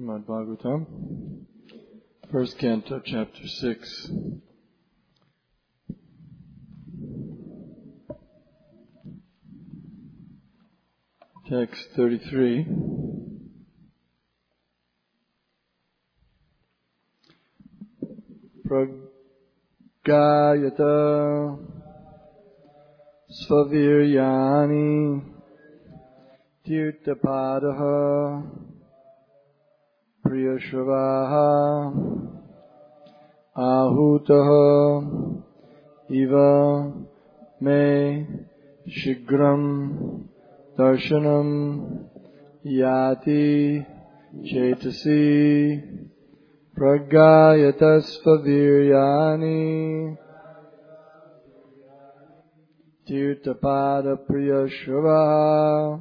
Srimad Bhagavatam, first canto, chapter 6. Text 33. Pragayata Svaviryani Tirthapadaha Priyashravaha Ahutaha Iva Me Shigram Darshanam Yati Chetasi Pragayatasvaviryani Tirthapada Priyashravaha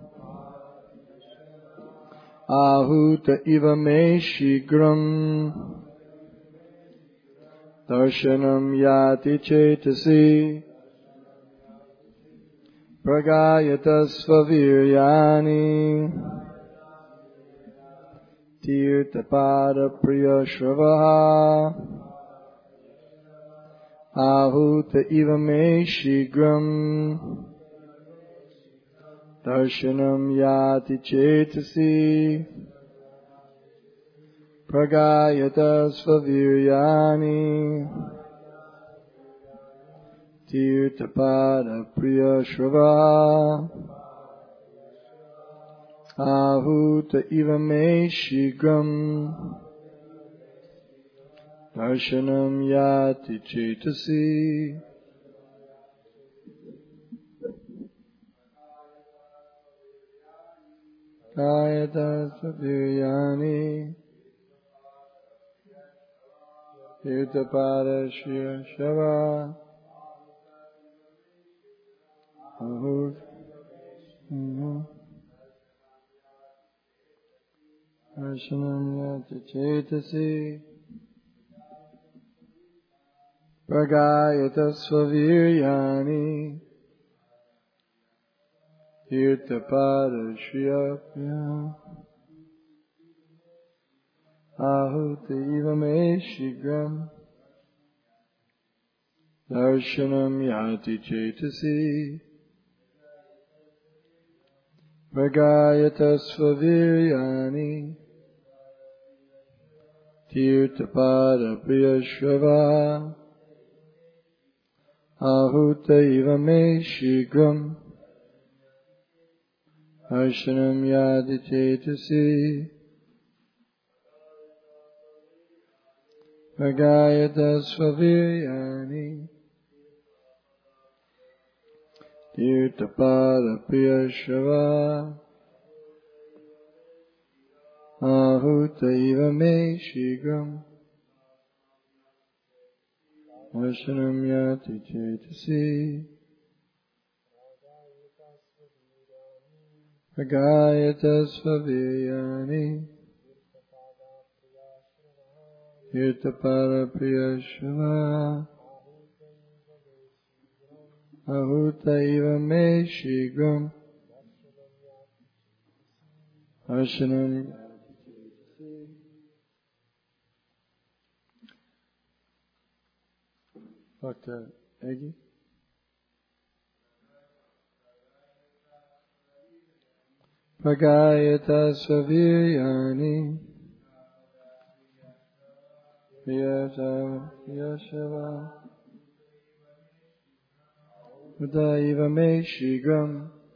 Ahuta Iva Me Shigram Darshanam Yati Chetasi Pragayatasvaviryani Tirthapada Priyashravaha Ahuta Iva Me Shigram Darshanam Yati Chetasi Pragayatasvaviryani Tirthapada Priyashravaha Ahuta Iva Me Shigram Darshanam Yati Chetasi Pragayatasvaviryani Tirthapada Priyashravaha Darshanam Yati Chetasi Pragayatasvaviryani Tirthapada Priyashravaha Ahuta Iva Me Shigram Darshanam Yati Chetasi Pragayatasvaviryani Tirthapada Priyashravaha Ahuta Iva Me Shigram Darshanam Yati Chetasi Pragayatasvaviryani Tirthapada Priyashravaha Ahuta Iva Me Shigram Darshanam Yati Chetasi Pragayatasvaviryani Tirthapada Priyashravaha Ahuta Iva Me Shigram Darshanam Dr. Eggy. Pragayatasvaviryani Priyashravaha Ahuta Iva Me Shigram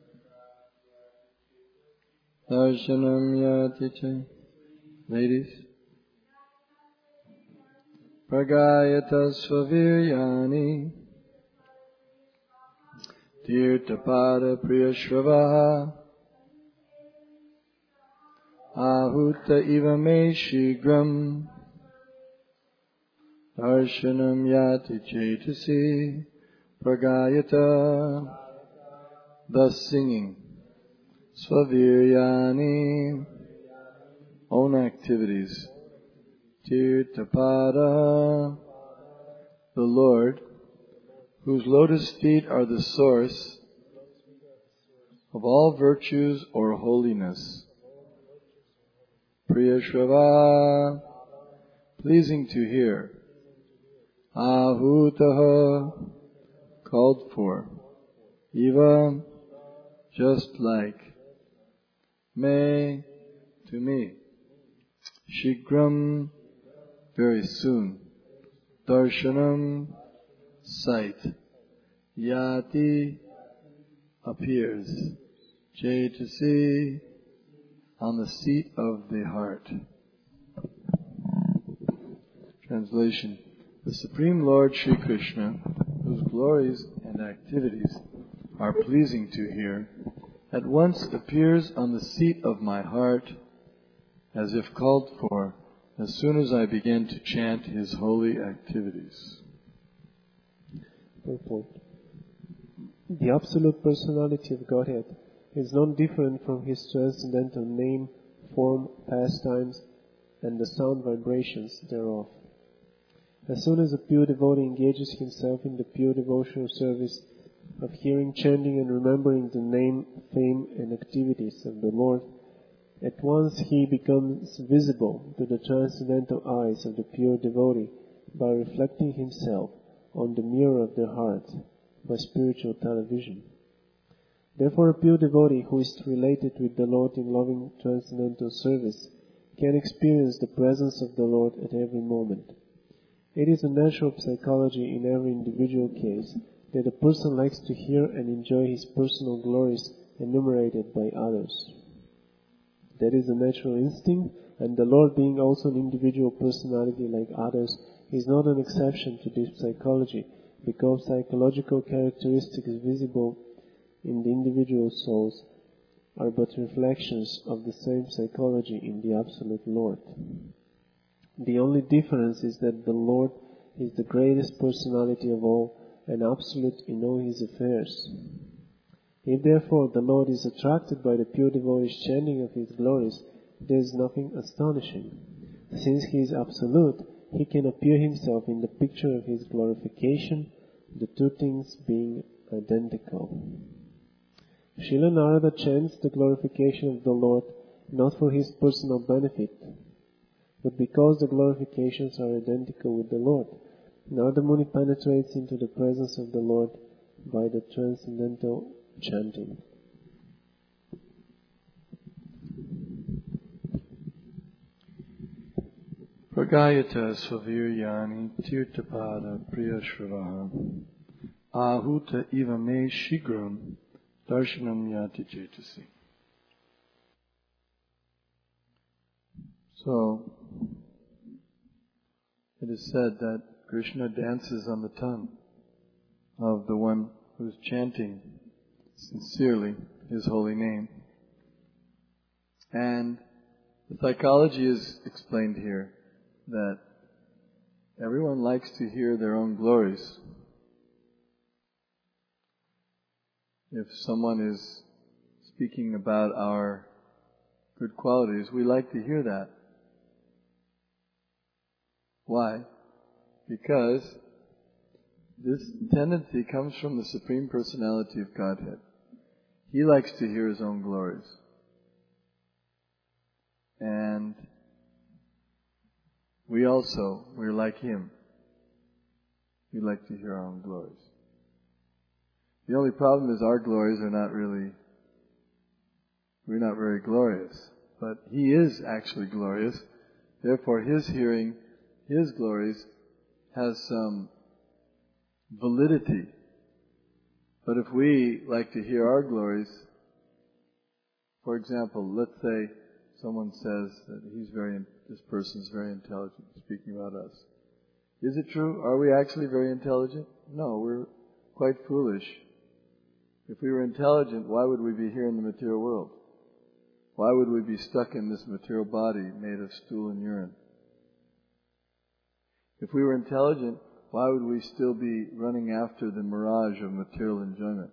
Darshanam Yati Chetasi. Ladies. Pragayatasvaviryani Tirthapada Priyashravaha Ahuta Iva Me Shigram Darshanam Yati Chetasi Pragayata. Thus singing Svaviryani, own activities. Tirthapada, the Lord, whose lotus feet are the source of all virtues or holiness. Priyashrava, pleasing to hear. Ahutaha, called for. Eva, just like. Me, to me. Shigram, very soon. Darshanam, sight. Yati, appears. Chaitasi, on the seat of the heart. Translation. The Supreme Lord Sri Krishna, whose glories and activities are pleasing to hear, at once appears on the seat of my heart as if called for as soon as I begin to chant His holy activities. Purport. The Absolute Personality of Godhead is not different from His transcendental name, form, pastimes, and the sound vibrations thereof. As soon as a pure devotee engages himself in the pure devotional service of hearing, chanting, and remembering the name, fame, and activities of the Lord, at once he becomes visible to the transcendental eyes of the pure devotee by reflecting himself on the mirror of their heart by spiritual television. Therefore, a pure devotee who is related with the Lord in loving transcendental service can experience the presence of the Lord at every moment. It is a natural psychology in every individual case that a person likes to hear and enjoy his personal glories enumerated by others. That is a natural instinct, and the Lord, being also an individual personality like others, is not an exception to this psychology, because psychological characteristics visible in the individual souls are but reflections of the same psychology in the Absolute Lord. The only difference is that the Lord is the greatest personality of all and absolute in all His affairs. If therefore the Lord is attracted by the pure devotee's chanting of His glories, there is nothing astonishing. Since He is absolute, He can appear Himself in the picture of His glorification, the two things being identical. Srila Narada chants the glorification of the Lord not for his personal benefit, but because the glorifications are identical with the Lord. Narada Muni penetrates into the presence of the Lord by the transcendental chanting. Pragayata svaviryani tirtapada priyashravaha ahuta iva me shigram darshanam yati chaitasi. So, it is said that Krishna dances on the tongue of the one who is chanting sincerely His holy name. And the psychology is explained here that everyone likes to hear their own glories. If someone is speaking about our good qualities, we like to hear that. Why? Because this tendency comes from the Supreme Personality of Godhead. He likes to hear His own glories. And we're like Him. We like to hear our own glories. The only problem is our glories are we're not very glorious. But He is actually glorious. Therefore, His hearing His glories has some validity. But if we like to hear our glories, for example, let's say someone says that this person is very intelligent, speaking about us. Is it true? Are we actually very intelligent? No, we're quite foolish. If we were intelligent, why would we be here in the material world? Why would we be stuck in this material body made of stool and urine? If we were intelligent, why would we still be running after the mirage of material enjoyment?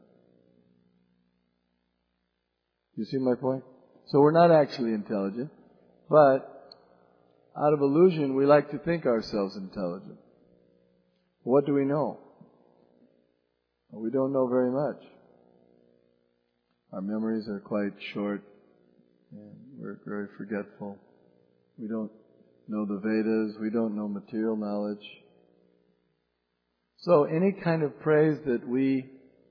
You see my point? So we're not actually intelligent, but out of illusion, we like to think ourselves intelligent. What do we know? Well, we don't know very much. Our memories are quite short, and we're very forgetful. We don't know the Vedas. We don't know material knowledge. So any kind of praise that we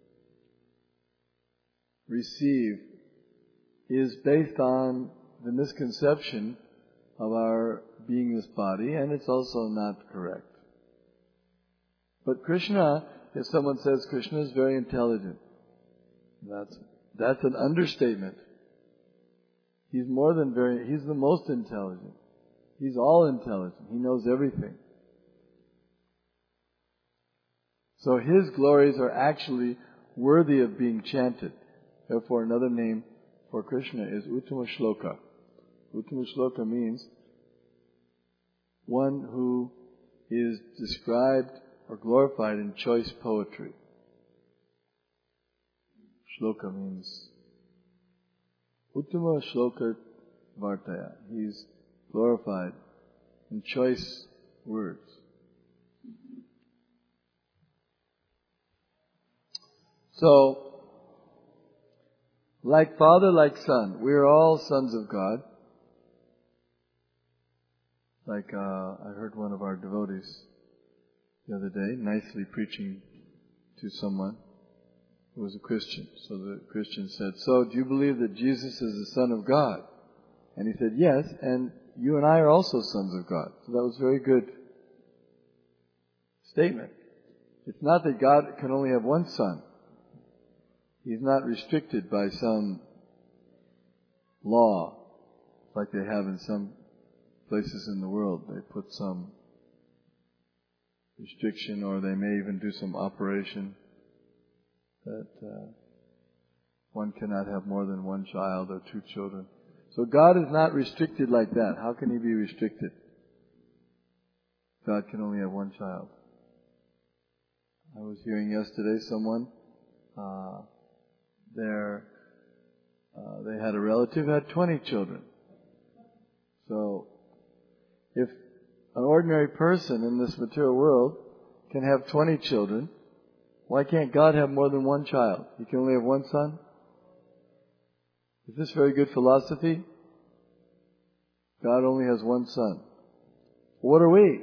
receive is based on the misconception of our beingness body, and it's also not correct. But Krishna, if someone says Krishna is very intelligent, that's an understatement. He's he's the most intelligent. He's all intelligent. He knows everything. So His glories are actually worthy of being chanted. Therefore, another name for Krishna is Uttama Shloka. Uttama Shloka means one who is described or glorified in choice poetry. Shloka means Uttama Shloka Vartaya. He's glorified in choice words. So, like Father, like Son, we are all sons of God. Like I heard one of our devotees the other day nicely preaching to someone who was a Christian. So the Christian said, "So do you believe that Jesus is the Son of God?" And he said, "Yes, and you and I are also sons of God." So that was a very good statement. It's not that God can only have one son. He's not restricted by some law like they have in some places in the world. They put some restriction, or they may even do some operation that one cannot have more than one child or two children. So God is not restricted like that. How can He be restricted? God can only have one child. I was hearing yesterday someone, they had a relative who had 20 children. So, if an ordinary person in this material world can have 20 children, why can't God have more than one child? He can only have one son? Is this very good philosophy? God only has one son. What are we?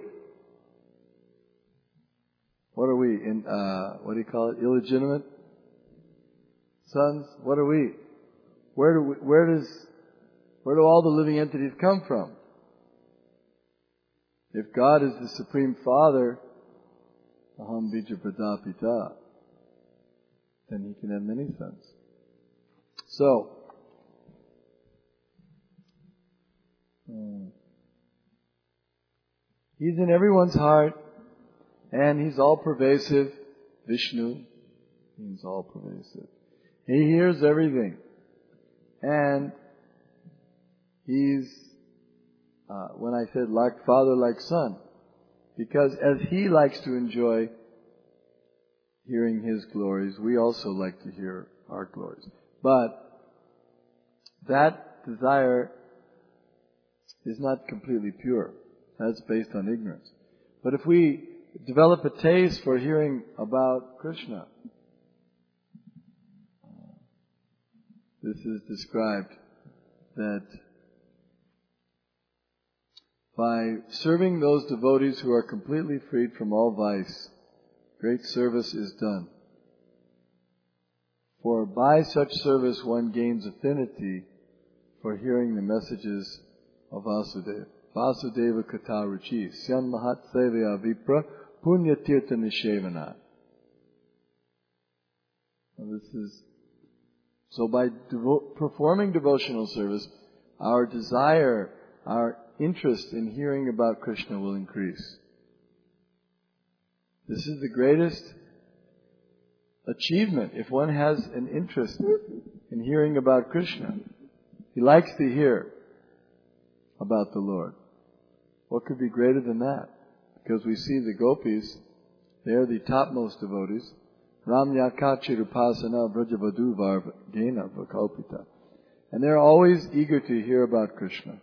What are we? What do you call it? Illegitimate sons? What are we? Where do all the living entities come from? If God is the Supreme Father, Aham Bija Pradapita, then He can have many sons. So, He's in everyone's heart, and He's all pervasive. Vishnu, He's all pervasive. He hears everything. And He's, when I said like Father, like Son, because as He likes to enjoy hearing His glories, we also like to hear our glories. But that desire is not completely pure. That's based on ignorance. But if we develop a taste for hearing about Krishna, this is described that by serving those devotees who are completely freed from all vice, great service is done. For by such service one gains affinity for hearing the messages of Vasudeva. Vasudeva Katha Ruchi, Syan Mahat Sevaya Vipra, Punya Tirtha Nishevana. So by performing devotional service, our desire, our interest in hearing about Krishna will increase. This is the greatest achievement if one has an interest in hearing about Krishna. He likes to hear about the Lord. What could be greater than that? Because we see the gopis, they are the topmost devotees. Ramya Kachirupasana Vrajavadu Vargena Vakalpita. And they're always eager to hear about Krishna.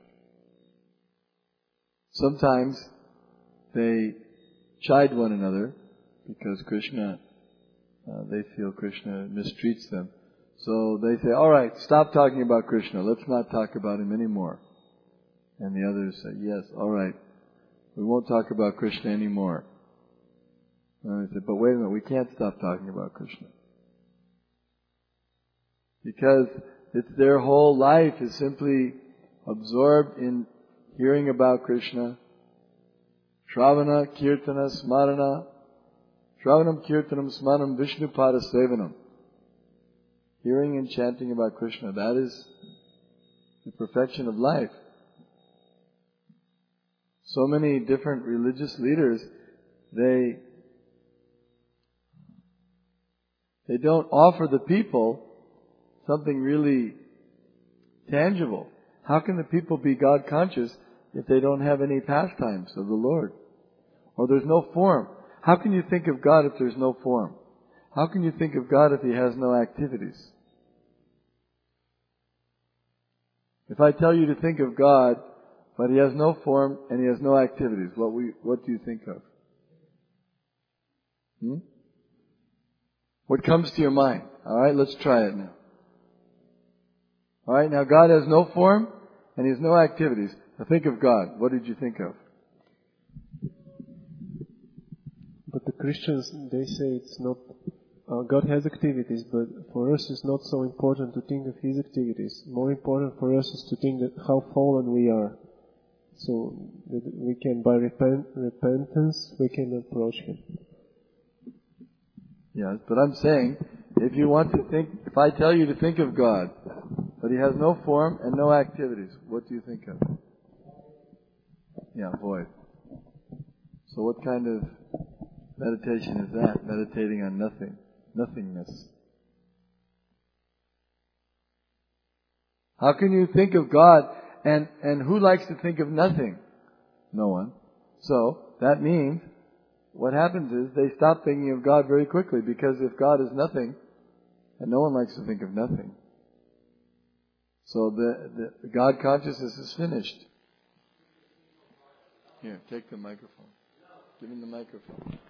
Sometimes they chide one another because Krishna, they feel Krishna mistreats them. So they say, "All right, stop talking about Krishna. Let's not talk about Him anymore." And the others say, yes, all right, we won't talk about Krishna anymore. And I said, but wait a minute, we can't stop talking about Krishna. Because it's their whole life is simply absorbed in hearing about Krishna. Shravana, Kirtana, Smarana. Shravanam, Kirtanam, Smaranam, Vishnu Pada Sevanam. Hearing and chanting about Krishna, that is the perfection of life. So many different religious leaders, they don't offer the people something really tangible. How can the people be God conscious if they don't have any pastimes of the Lord? Or there's no form. How can you think of God if there's no form? How can you think of God if He has no activities? If I tell you to think of God, but He has no form and He has no activities, what do you think of? What comes to your mind? Alright, let's try it now. Alright, now God has no form and He has no activities. Now think of God. What did you think of? But the Christians, they say it's not, God has activities, but for us it's not so important to think of His activities. More important for us is to think that how fallen we are. So that we can, by repentance, we can approach Him. Yes, but I'm saying, if you want to think, if I tell you to think of God, but He has no form and no activities, what do you think of? Yeah, void. So what kind of meditation is that? Meditating on nothing, nothingness. How can you think of God and who likes to think of nothing? No one. So that means what happens is they stop thinking of God very quickly, because if God is nothing, and no one likes to think of nothing, so the God consciousness is finished. Here, take the microphone. Give him the microphone.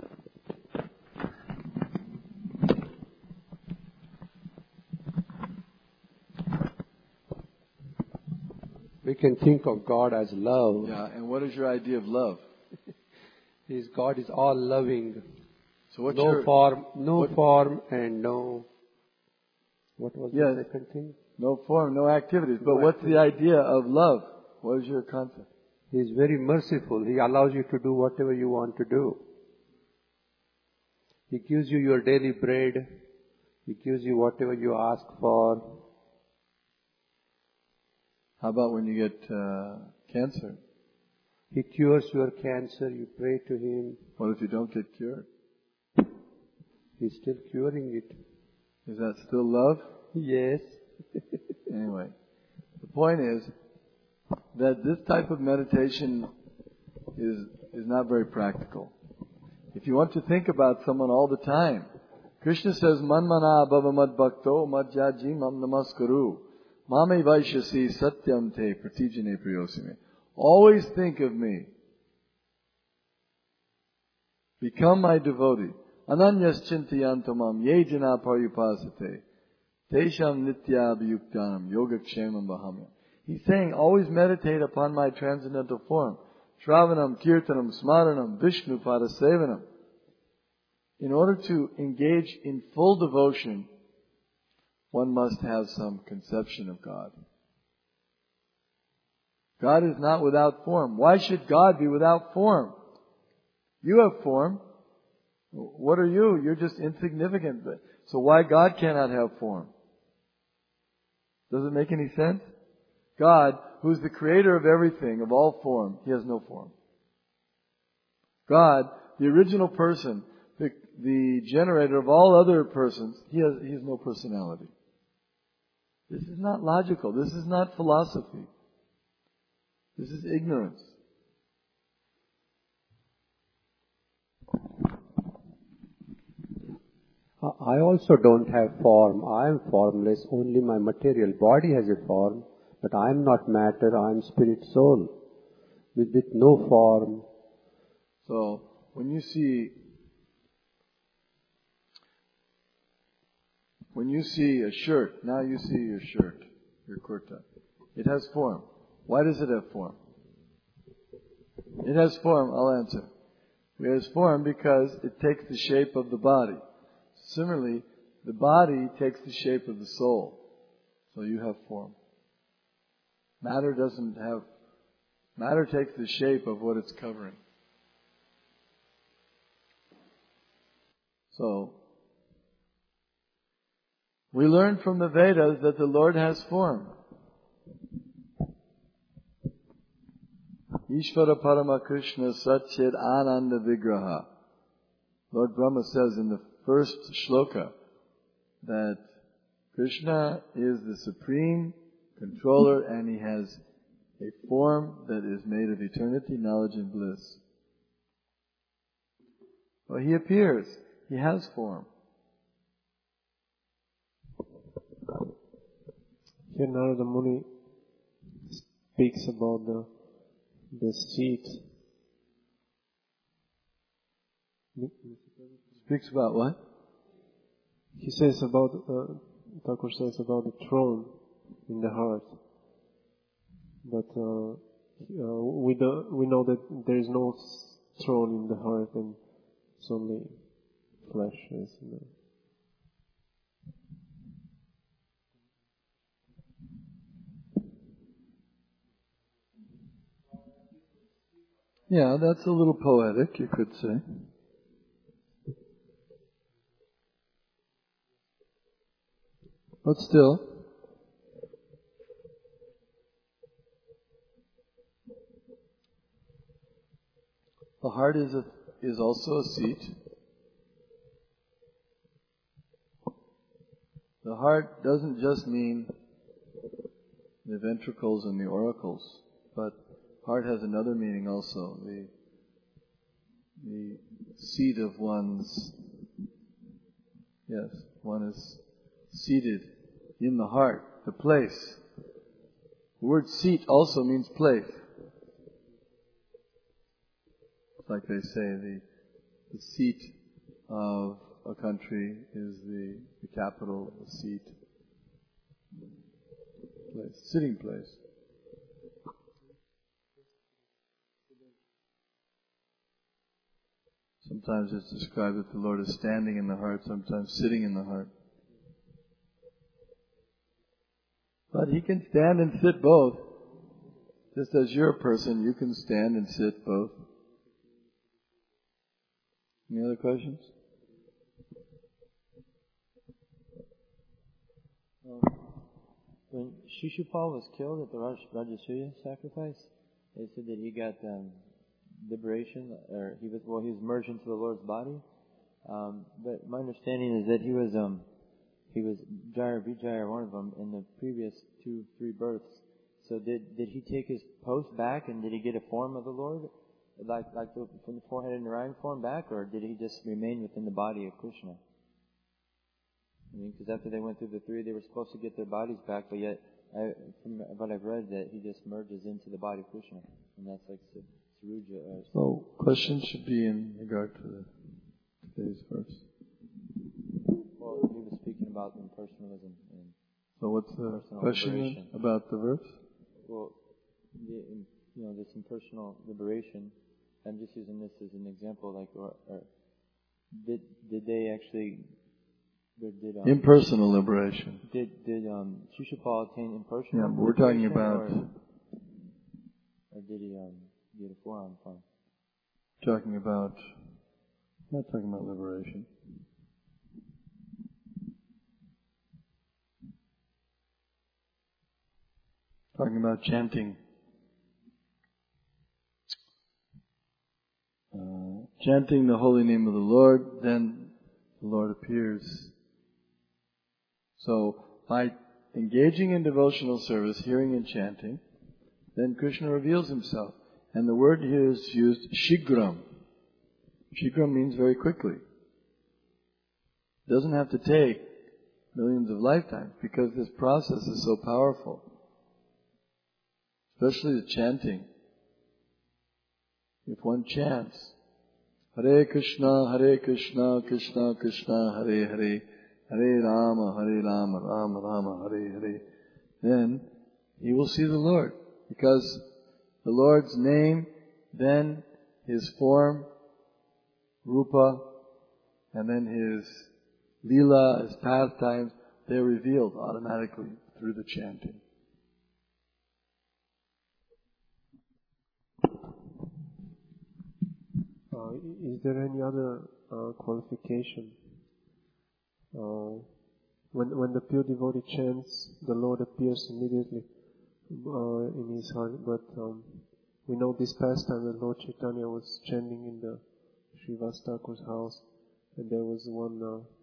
We can think of God as love. Yeah, and what is your idea of love? God is all loving. So what's no form and no... What was the second thing? No form, no activities. But what's the idea of love? What is your concept? He is very merciful. He allows you to do whatever you want to do. He gives you your daily bread. He gives you whatever you ask for. How about when you get cancer? He cures your cancer. You pray to Him. What if you don't get cured? He's still curing it. Is that still love? Yes. Anyway, the point is that this type of meditation is not very practical. If you want to think about someone all the time, Krishna says, Manmana bhava mad bhakto madhyaji mam namaskaru mame vaishyasi satyam te pratijane priyosime. Always think of me. Become my devotee. Ananyas chintayantamam ye jana paryupasate tesham nitya abhiyuktanam yogakshemam bahamya. He's saying, always meditate upon my transcendental form. Shravanam, Kirtanam, Smaranam, Vishnu Pada Sevanam. In order to engage in full devotion, one must have some conception of God. God is not without form. Why should God be without form? You have form. What are you? You're just insignificant. So why God cannot have form? Does it make any sense? God, who's the creator of everything, of all form, He has no form. God, the original person, the generator of all other persons, He has no personality. This is not logical. This is not philosophy. This is ignorance. I also don't have form. I am formless. Only my material body has a form. But I am not matter. I am spirit soul. With no form. So, when you see a shirt, now you see your shirt, your kurta. It has form. Why does it have form? It has form, I'll answer. It has form because it takes the shape of the body. Similarly, the body takes the shape of the soul. So you have form. Matter takes the shape of what it's covering. So, we learn from the Vedas that the Lord has form. Ishvara Parama Krishna Satchit Ananda Vigraha. Lord Brahma says in the first shloka that Krishna is the supreme controller and he has a form that is made of eternity, knowledge and bliss. Well, he appears. He has form. Here Narada Muni speaks about the seat. Speaks about what? He says about, Thakur says about the throne in the heart. But we know that there is no throne in the heart and it's only flesh. Yeah, that's a little poetic, you could say. But still, the heart is also a seat. The heart doesn't just mean the ventricles and the auricles, but heart has another meaning also. The seat of one's, yes, one is seated in the heart, the place. The word seat also means place. Like they say, the seat of a country is the capital, the seat, place, sitting place. Sometimes it's described that the Lord is standing in the heart, sometimes sitting in the heart. But He can stand and sit both. Just as you're a person, you can stand and sit both. Any other questions? When Shishupal was killed at the Rajasuya sacrifice, they said that he got liberation, or he was merged into the Lord's body. But my understanding is that he was Jaya or Vijaya, one of them, in the previous 2-3 births. So did he take his post back, and did he get a form of the Lord, like from the forehead and Narayan form back, or did he just remain within the body of Krishna? I mean, because after they went through the 3, they were supposed to get their bodies back, but yet, from what I've read, that he just merges into the body of Krishna, and that's like Saruja. So, questions should be in regard to today's verse. Well, he was speaking about impersonalism. So what's the question about the verse? Well, this impersonal liberation, I'm just using this as an example, like, or did they actually... impersonal liberation. Did Shishupal attain impersonal? Yeah, but we're talking about. Or did he get a forearm form? Talking about. Not talking about liberation. Talking about chanting. Chanting the holy name of the Lord, then the Lord appears. So, by engaging in devotional service, hearing and chanting, then Krishna reveals Himself. And the word here is used, shigram. Shigram means very quickly. It doesn't have to take millions of lifetimes, because this process is so powerful. Especially the chanting. If one chants, Hare Krishna, Krishna Krishna, Hare Hare, Hare Rama, Rama Rama, Hare Hare, then he will see the Lord. Because the Lord's name, then His form, Rupa, and then His Leela, His pastimes, they're revealed automatically through the chanting. Is there any other qualification? When the pure devotee chants, the Lord appears immediately in his heart. But we know this pastime that Lord Chaitanya was chanting in the Srivas Thakur's house, and there was one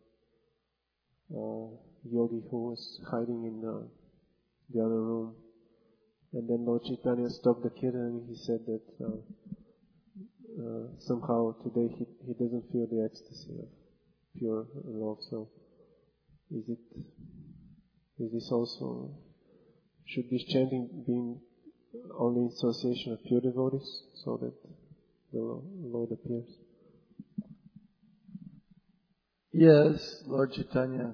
yogi who was hiding in the other room. And then Lord Chaitanya stopped the kirtan and he said that somehow today he doesn't feel the ecstasy of pure love. So is this also, should this chanting be only in association of pure devotees so that the Lord appears? Yes, Lord Chaitanya.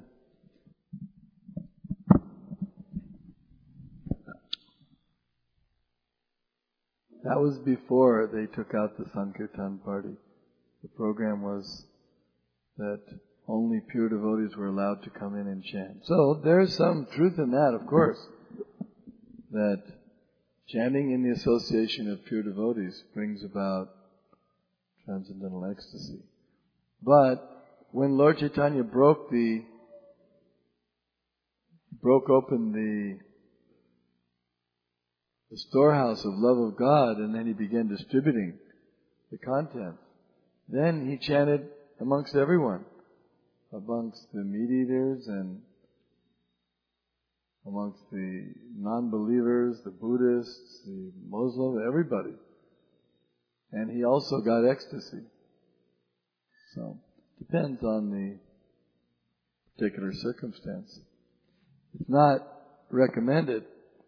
That was before they took out the Sankirtan party. The program was that only pure devotees were allowed to come in and chant. So there's some truth in that, of course, that chanting in the association of pure devotees brings about transcendental ecstasy. But when Lord Chaitanya broke open the storehouse of love of God, and then He began distributing the content, then He chanted amongst everyone, amongst the meat-eaters and amongst the non-believers, the Buddhists, the Muslims, everybody. And He also got ecstasy. So, depends on the particular circumstance. It's not recommended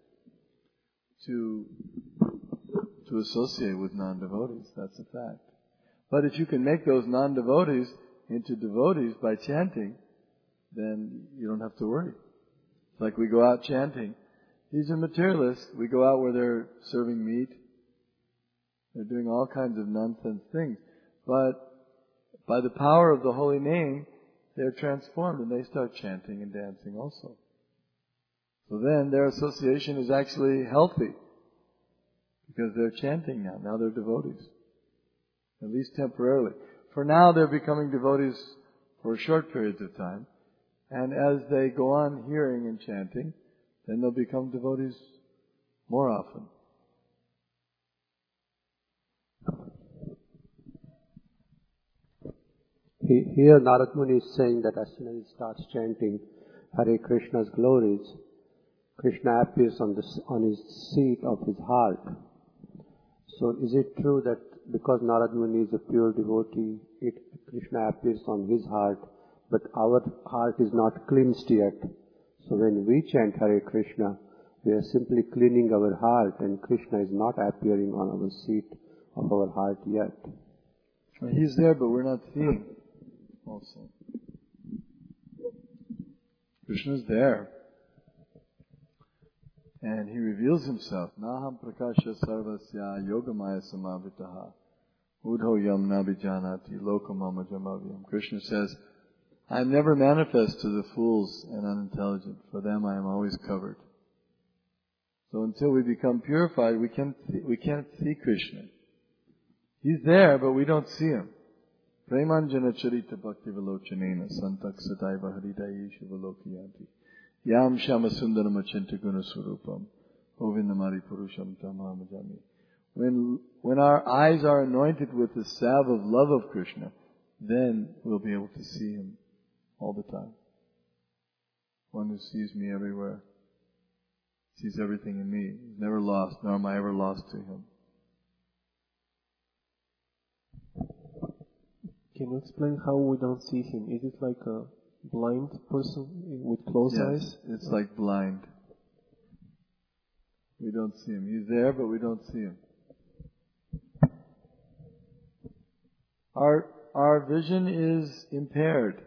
to associate with non-devotees. That's a fact. But if you can make those non-devotees into devotees by chanting, then you don't have to worry. It's like we go out chanting. These are materialists. We go out where they're serving meat. They're doing all kinds of nonsense things. But by the power of the holy name, they're transformed and they start chanting and dancing also. So then their association is actually healthy because they're chanting now. Now they're devotees, at least temporarily. For now they're becoming devotees for short periods of time. And as they go on hearing and chanting, then they'll become devotees more often. Here Narad Muni is saying that as soon as he starts chanting Hare Krishna's glories, Krishna appears on his seat of his heart. So is it true that because Narad Muni is a pure devotee, Krishna appears on his heart, but our heart is not cleansed yet? So when we chant Hare Krishna, we are simply cleaning our heart, and Krishna is not appearing on our seat of our heart yet. He's there, but we're not seeing also. Krishna's there. And He reveals Himself. Naham prakasha sarvasya yogamaya samavitaha udho yam nabijanati lokamama jamavyam. Krishna says, I am never manifest to the fools and unintelligent. For them I am always covered. So until we become purified, we can't see Krishna. He's there, but we don't see Him. Premanjana charita bhakti vilochanena santak sadaiva haridayi shivalokyanti. Yam shama sundaram achinta guna surupam ovindamari purusham tamamajami. When our eyes are anointed with the salve of love of Krishna, then we'll be able to see Him all the time. One who sees me everywhere, sees everything in me, is never lost, nor am I ever lost to Him. Can you explain how we don't see Him? Is it like a blind person with closed eyes? It's like blind. We don't see Him. He's there, but we don't see Him. Our vision is impaired.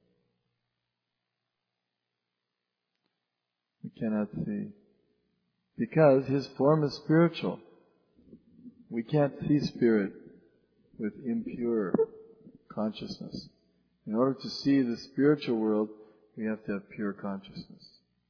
We cannot see. because his form is spiritual. We can't see spirit with impure consciousness. In order to see the spiritual world, we have to have pure consciousness.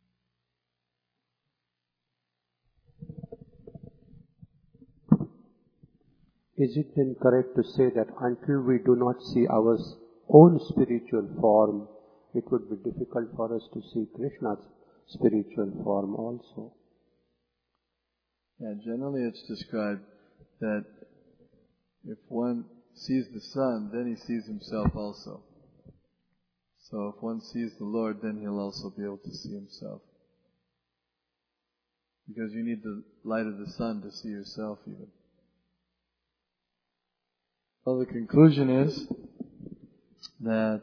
Is it then correct to say that until we do not see our own spiritual form, it would be difficult for us to see Krishna's spiritual form also? Yeah, generally it's described that if one sees the sun, then he sees himself also. So if one sees the Lord, then he'll also be able to see himself. Because you need the light of the sun to see yourself even. Well, the conclusion is that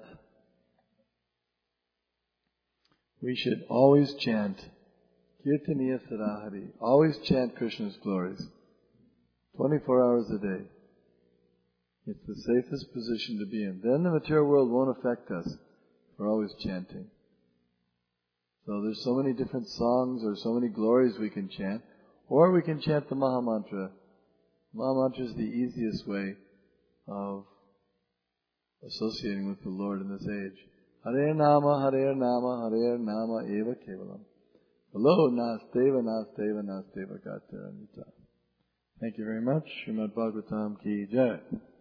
we should always chant Kirtaniya Sarahari, always chant Krishna's glories, 24 hours a day. It's the safest position to be in. Then the material world won't affect us. We're always chanting. So there's so many different songs or so many glories we can chant, or we can chant the Maha Mantra. Maha Mantra is the easiest way of associating with the Lord in this age. Hare Nama, Hare Nama, Hare Nama Eva Kevalam. Hello, Nasteva, Nasteva, Nasteva Gataranyata. Thank you very much. Srimad Bhagavatam Ki Jai.